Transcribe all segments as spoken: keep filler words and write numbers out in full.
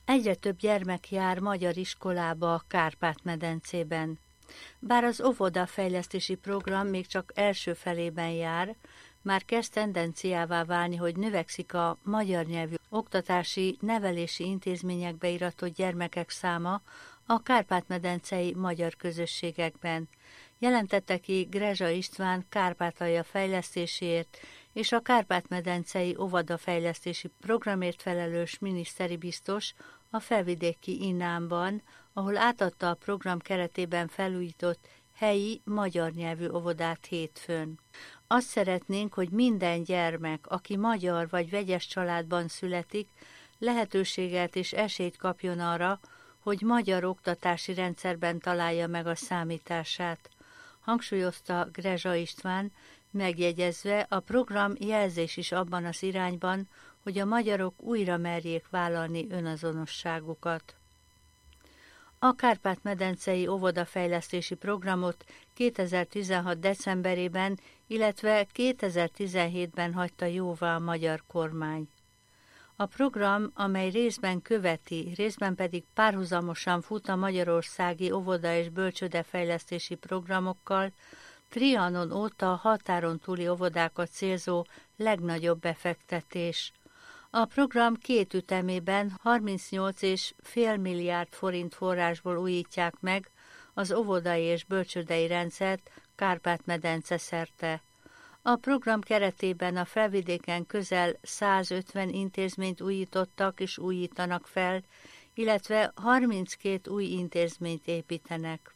Egyre több gyermek jár magyar iskolába a Kárpát-medencében. Bár az óvodafejlesztési program még csak első felében jár, már kezd tendenciává válni, hogy növekszik a magyar nyelvű oktatási, nevelési intézményekbe iratott gyermekek száma a kárpát-medencei magyar közösségekben. Jelentette ki Grezsa István Kárpátalja fejlesztéséért és a Kárpát-medencei óvodafejlesztési programért felelős miniszteri biztos a felvidéki Innámban, ahol átadta a program keretében felújított helyi magyar nyelvű óvodát hétfőn. Azt szeretnénk, hogy minden gyermek, aki magyar vagy vegyes családban születik, lehetőséget és esélyt kapjon arra, hogy magyar oktatási rendszerben találja meg a számítását, hangsúlyozta Grezsa István, megjegyezve, a program jelzés is abban az irányban, hogy a magyarok újra merjék vállalni önazonosságukat. A Kárpát-medencei óvodafejlesztési programot kétezer-tizenhat. decemberében, illetve kétezer-tizenhétben hagyta jóvá a magyar kormány. A program, amely részben követi, részben pedig párhuzamosan fut a magyarországi óvoda- és bölcsődefejlesztési programokkal, Trianon óta a határon túli óvodákat célzó legnagyobb befektetés. A program két ütemében harmincnyolc egész öt milliárd forint forrásból újítják meg az óvodai és bölcsődei rendszert Kárpát-medence szerte. A program keretében a felvidéken közel százötven intézményt újítottak és újítanak fel, illetve harminckét új intézményt építenek.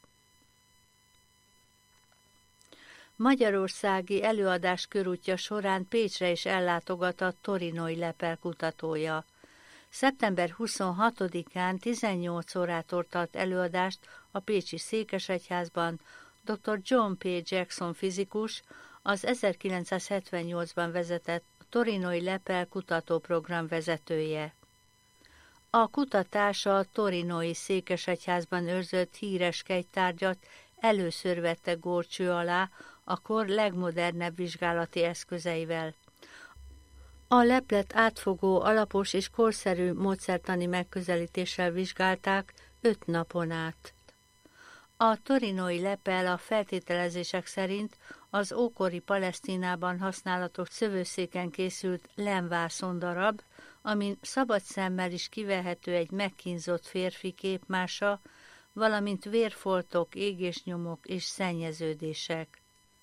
Magyarországi előadás körútja során Pécsre is ellátogat a torinói lepel kutatója. szeptember huszonhatodikán tizennyolc órától tart előadást a pécsi székesegyházban dr. John P. Jackson fizikus, az ezerkilencszázhetvennyolcban vezetett torinói lepel kutatóprogram vezetője. A kutatás a torinói székesegyházban őrzött híres kegytárgyat először vette górcső alá, a kor legmodernebb vizsgálati eszközeivel. A leplet átfogó, alapos és korszerű módszertani megközelítéssel vizsgálták öt napon át. A torinói lepel a feltételezések szerint az ókori Palesztinában használatos szövőszéken készült lemvászon darab, amin szabad szemmel is kivehető egy megkínzott férfi képmása, valamint vérfoltok, égésnyomok és szennyeződések.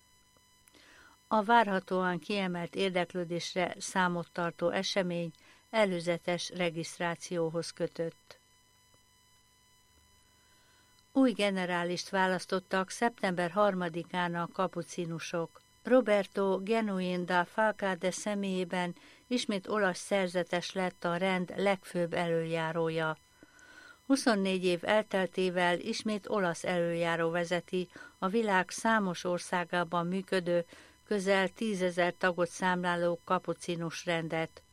A várhatóan kiemelt érdeklődésre számot tartó esemény előzetes regisztrációhoz kötött. Új generálist választottak szeptember harmadikán a kapucinusok. Roberto Genuin da Falcade személyében ismét olasz szerzetes lett a rend legfőbb elöljárója. huszonnégy év elteltével ismét olasz elöljáró vezeti a világ számos országában működő, közel tízezer tagot számláló kapucinus rendet.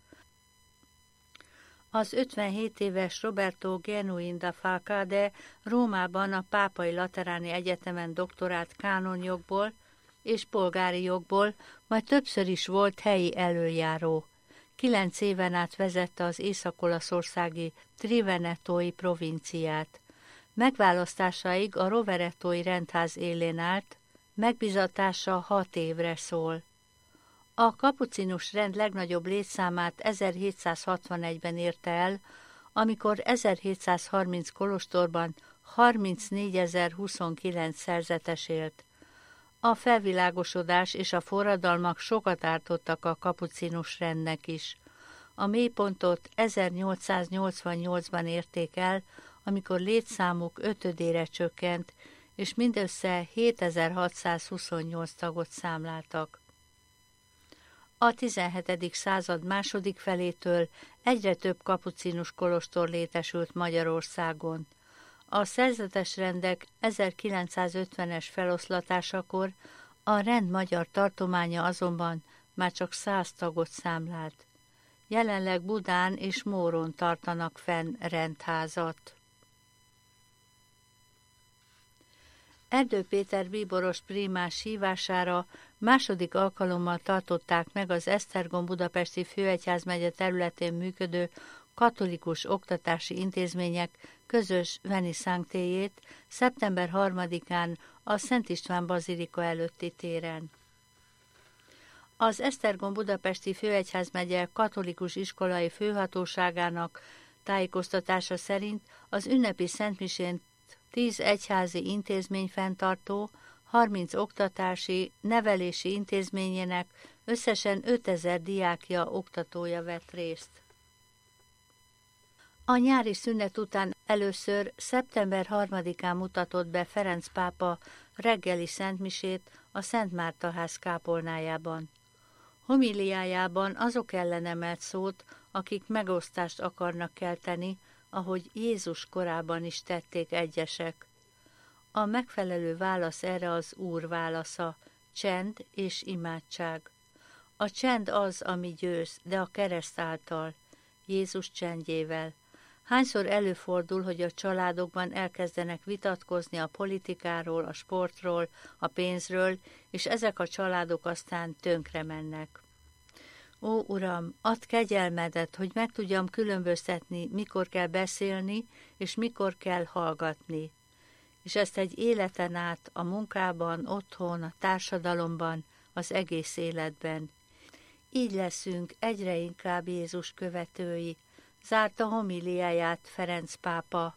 Az ötvenhét éves Roberto Genuin da Falcade Rómában a Pápai Lateráni Egyetemen doktorált kánonjogból és polgári jogból, majd többször is volt helyi elöljáró. Kilenc éven át vezette az észak-olaszországi Trivenetói provinciát. Megválasztásáig a Roveretói rendház élén állt, megbízatása hat évre szól. A kapucinus rend legnagyobb létszámát ezerhétszázhatvanegyben érte el, amikor ezerhétszázharminc kolostorban harmincnégyezer-huszonkilenc szerzetes élt. A felvilágosodás és a forradalmak sokat ártottak a kapucinus rendnek is. A mélypontot ezernyolcszáznyolcvannyolcban érték el, amikor létszámuk ötödére csökkent, és mindössze hétezer-hatszázhuszonnyolc tagot számláltak. A tizenhetedik század második felétől egyre több kapucinus kolostor létesült Magyarországon. A szerzetes rendek ezerkilencszázötvenes feloszlatásakor a rend magyar tartománya azonban már csak száz tagot számlált. Jelenleg Budán és Móron tartanak fenn rendházat. Erdő Péter bíboros prímás hívására második alkalommal tartották meg az Esztergom budapesti főegyházmegye területén működő katolikus oktatási intézmények közös Veni Sanctéjét szeptember harmadikán a Szent István bazilika előtti téren. Az Esztergom budapesti főegyházmegye katolikus iskolai főhatóságának tájékoztatása szerint az ünnepi szentmisén tíz egyházi intézmény fenntartó, harminc oktatási, nevelési intézményének összesen ötezer diákja, oktatója vett részt. A nyári szünet után először szeptember harmadikán mutatott be Ferenc pápa reggeli szentmisét a Szent Márta ház kápolnájában. Homiliájában azok ellen emelt szót, akik megosztást akarnak kelteni, ahogy Jézus korában is tették egyesek. A megfelelő válasz erre az Úr válasza, csend és imádság. A csend az, ami győz, de a kereszt által, Jézus csendjével. Hányszor előfordul, hogy a családokban elkezdenek vitatkozni a politikáról, a sportról, a pénzről, és ezek a családok aztán tönkre mennek. Ó, Uram, add kegyelmedet, hogy meg tudjam különböztetni, mikor kell beszélni, és mikor kell hallgatni. És ezt egy életen át a munkában, otthon, a társadalomban, az egész életben. Így leszünk egyre inkább Jézus követői, zárta homiliáját Ferenc pápa.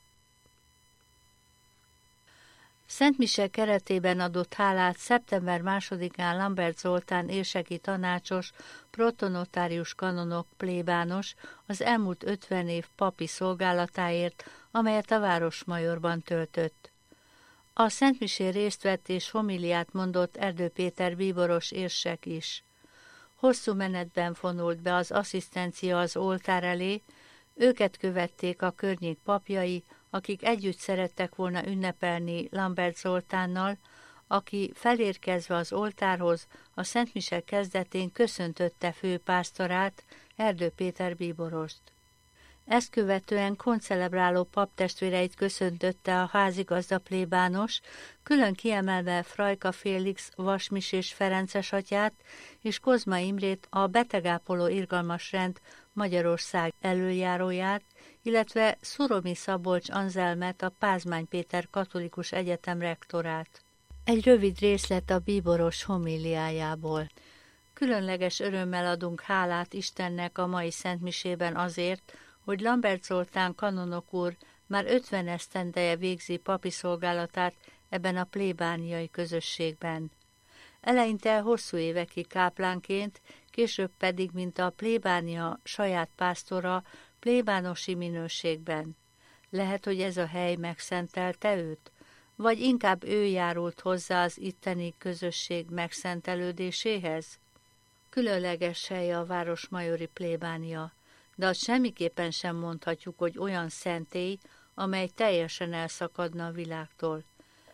Szentmise keretében adott hálát szeptember másodikán Lambert Zoltán érseki tanácsos, protonotárius kanonok plébános az elmúlt ötven év papi szolgálatáért, amelyet a Városmajorban töltött. A szentmisén részt vett és homiliát mondott Erdő Péter bíboros érsek is. Hosszú menetben vonult be az asszisztencia az oltár elé, őket követték a környék papjai, akik együtt szerettek volna ünnepelni Lambert Zoltánnal, aki felérkezve az oltárhoz a szentmise kezdetén köszöntötte főpásztorát, Erdő Péter bíborost. Ezt követően koncelebráló paptestvéreit köszöntötte a házigazda plébános, külön kiemelve Frajka Félix vasmisés ferences atyát és Kozma Imrét, a betegápoló irgalmas rend Magyarország előjáróját, illetve Szuromi Szabolcs Anzelmet, a Pázmány Péter Katolikus Egyetem rektorát. Egy rövid részlet a bíboros homiliájából. Különleges örömmel adunk hálát Istennek a mai szentmisében azért, hogy Lambert Zoltán kanonok úr már ötven esztendeje végzi papi szolgálatát ebben a plébániai közösségben. Eleinte hosszú évekig káplánként, később pedig, mint a plébánia saját pásztora, plébánosi minőségben. Lehet, hogy ez a hely megszentelte őt, vagy inkább ő járult hozzá az itteni közösség megszentelődéséhez? Különleges hely a városmajori plébánia, de azt semmiképpen sem mondhatjuk, hogy olyan szentély, amely teljesen elszakadna a világtól.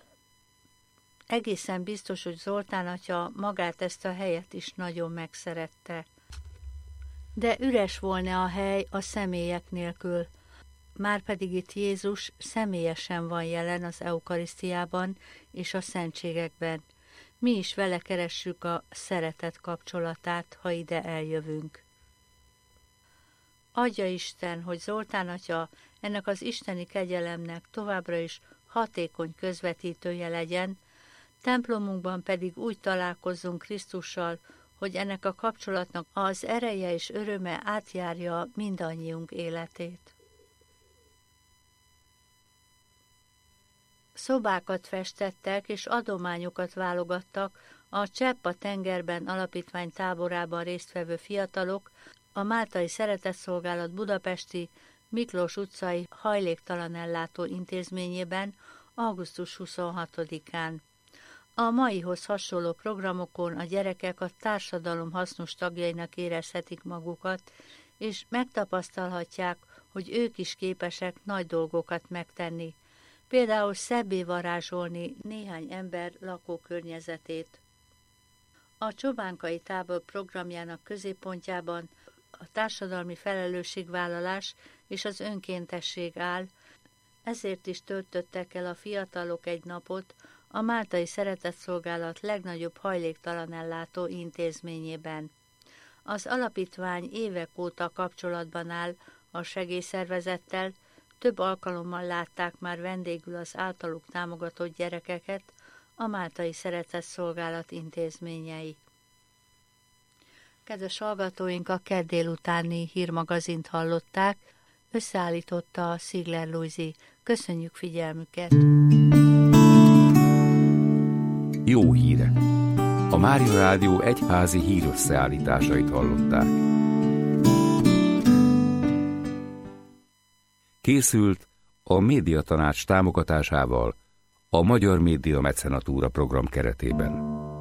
Egészen biztos, hogy Zoltán atya magát ezt a helyet is nagyon megszerette. De üres volna a hely a személyek nélkül. Márpedig itt Jézus személyesen van jelen az eukarisztiában és a szentségekben. Mi is vele keressük a szeretet kapcsolatát, ha ide eljövünk. Adja Isten, hogy Zoltán atya ennek az isteni kegyelemnek továbbra is hatékony közvetítője legyen, templomunkban pedig úgy találkozzunk Krisztussal, hogy ennek a kapcsolatnak az ereje és öröme átjárja mindannyiunk életét. Szobákat festettek és adományokat válogattak a Csepp a tengerben alapítvány táborában résztvevő fiatalok a Máltai Szeretetszolgálat budapesti Miklós utcai hajléktalan ellátó intézményében augusztus huszonhatodikán. A maihoz hasonló programokon a gyerekek a társadalom hasznos tagjainak érezhetik magukat, és megtapasztalhatják, hogy ők is képesek nagy dolgokat megtenni, például szebbé varázsolni néhány ember lakókörnyezetét. A Csobánkai tábor programjának középpontjában a társadalmi felelősségvállalás és az önkéntesség áll, ezért is töltöttek el a fiatalok egy napot a Máltai Szeretetszolgálat legnagyobb hajléktalan ellátó intézményében. Az alapítvány évek óta kapcsolatban áll a segélyszervezettel, több alkalommal látták már vendégül az általuk támogatott gyerekeket a Máltai Szeretetszolgálat intézményei. Kedves hallgatóink, a kedd délutáni hírmagazint hallották, összeállította a Szigler Lujzi. Köszönjük figyelmüket! Jó híre! A Mária Rádió egyházi hírösszeállításait hallották. Készült a Médiatanács támogatásával a Magyar Média Mecenatúra program keretében.